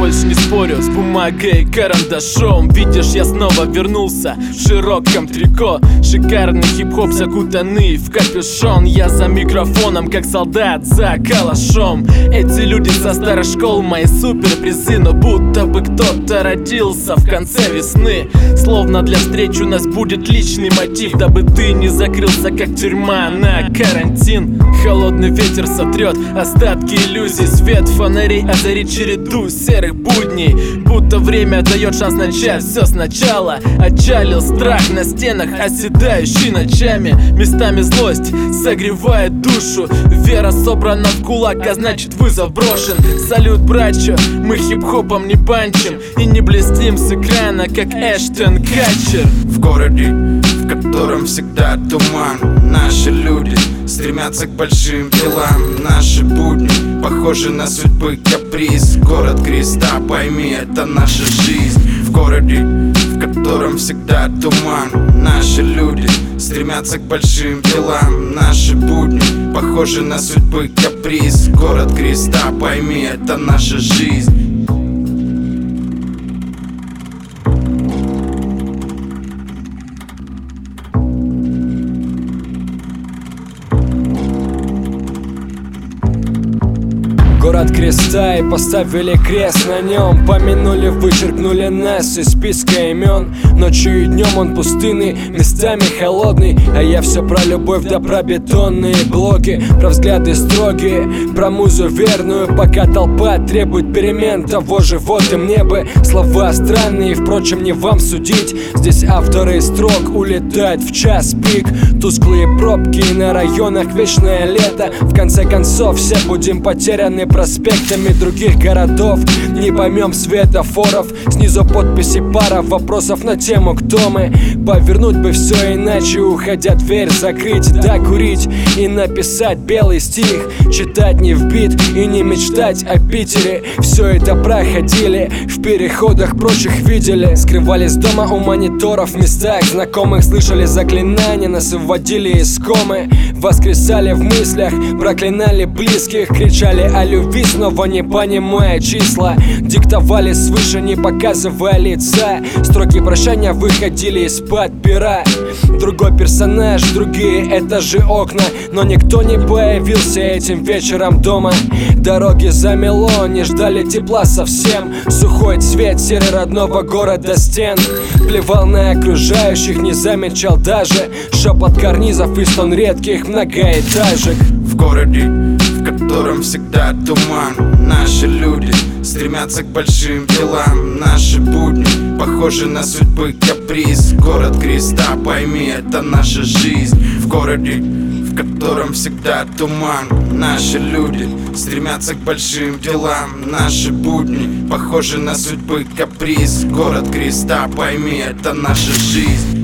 больше не спорю с бумагой и карандашом. Видишь, я снова вернулся в широком трико. Шикарный хип-хоп, закутанный в капюшон. Я за микрофоном, как солдат за калашом. Эти люди со старых школ, мои суперпризы. Но будто бы кто-то родился в конце весны. Словно для встречи у нас будет личный мотив, дабы ты не закрылся, как тюрьма на карантин. Холодный ветер сотрет остатки иллюзий. Свет фонарей озарит череду серых будней. Будто время дает шанс начать все сначала. Отчалил страх на стенах, оседающий ночами. Местами злость согревает душу. Вера собрана в кулак, а значит вызов брошен. Салют, братчо, мы хип-хопом не панчим и не блестим с экрана, как Эштон Катчер. В городе, в котором всегда туман, наши люди стремятся к большим делам. Наши будни похожи на судьбы каприз. Город креста, пойми, это наша жизнь. В городе, в котором всегда туман, наши люди стремятся к большим делам. Наши будни похожи на судьбы каприз. Город креста, пойми, это наша жизнь. Город креста, и поставили крест на нем. Помянули, вычеркнули нас из списка имен. Ночью и днем он пустынный, местами холодный. А я все про любовь да про бетонные блоки, про взгляды строгие, про музу верную. Пока толпа требует перемен, того же вот им небо. Слова странные, впрочем, не вам судить. Здесь авторы строк улетают в час пик. Тусклые пробки на районах, вечное лето. В конце концов все будем потеряны проспектами других городов. Не поймем светофоров. Снизу подписи пара вопросов на тему, кто мы. Повернуть бы все иначе, уходя дверь закрыть, да курить и написать белый стих. Читать не в бит и не мечтать о Питере. Все это проходили, в переходах прочих видели. Скрывались дома у мониторов в местах знакомых. Слышали заклинания, нас выводили из комы. Воскресали в мыслях, проклинали близких. Кричали о любви, снова не понимая числа. Диктовали свыше, не показывая лица. Строки прощания выходили из-под пера. Другой персонаж, другие этажи, окна. Но никто не появился этим вечером дома. Дороги замело, не ждали тепла совсем. Сухой цвет серый родного города стен. Плевал на окружающих, не замечал даже шепот карнизов и стон редких многоэтажек. В городе, в котором всегда туман, наши люди стремятся к большим делам. Наши будни похожи на судьбы каприз. Город креста, пойми, это наша жизнь. В городе, в котором всегда туман, наши люди стремятся к большим делам. Наши будни похожи на судьбы каприз. Город креста, пойми, это наша жизнь.